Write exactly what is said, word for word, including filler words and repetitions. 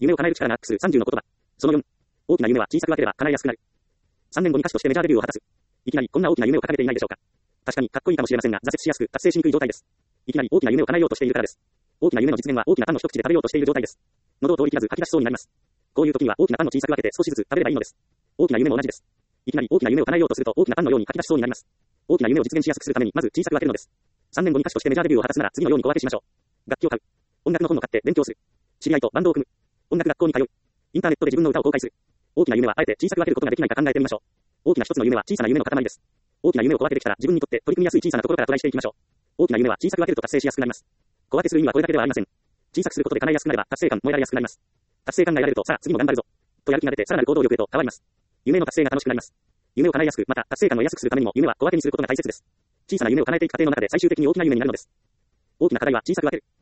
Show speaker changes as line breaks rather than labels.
夢を叶える力がアックスさんじゅうの言葉。そのよん。大きな夢は小さく分ければ叶えやすくなる。さんねんごに歌手としてメジャーデビューを果たす。いきなりこんな大きな夢を掲げていないでしょうか。確かにかっこいいかもしれませんが、挫折しやすく、達成しにくい状態です。いきなり大きな夢を叶えようとしているからです。大きな夢の実現は大きなパンの一口で食べようとしている状態です。喉を通り切らず吐き出しそうになります。こういう時には大きなパンを小さく分けて少しずつ食べればいいのです。大きな夢も同じです。いきなり大きな夢を叶えようとすると大きなパンのように吐き出しそうになります。大きな夢を実現しやすくするためにまず小さく分けるのです。さんねんごに歌手としてメジャーデビューを果たすなら次のように小分けしましょう。楽器を買う。音楽の本を買って勉強する。知り合いとバンドを組む。音楽学校に通う。インターネットで自分の歌を公開する。大きな夢はあえて小さく分けることができないか考えてみましょう。大きな一つの夢は小さな夢の塊です。大きな夢を小分けできたら自分にとって取り組みやすい小さなところからトライしていきましょう。大きな夢は小さく分けると達成しやすくなります。小分けする意味はこれだけではありません。小さくすることで叶えやすくなれば達成感、燃えられやすくなります。達成感が得られるとさあ次も頑張るぞ。とやる気が出てさらなる行動力へと変わります。夢の達成が楽しくなります。夢を叶えやすく、また達成感を得やすくするためにも夢は小分けにすることが大切です。小さな夢を叶えていく過程の中で最終的に大きな夢になるのです。大きな課題は小さく分ける。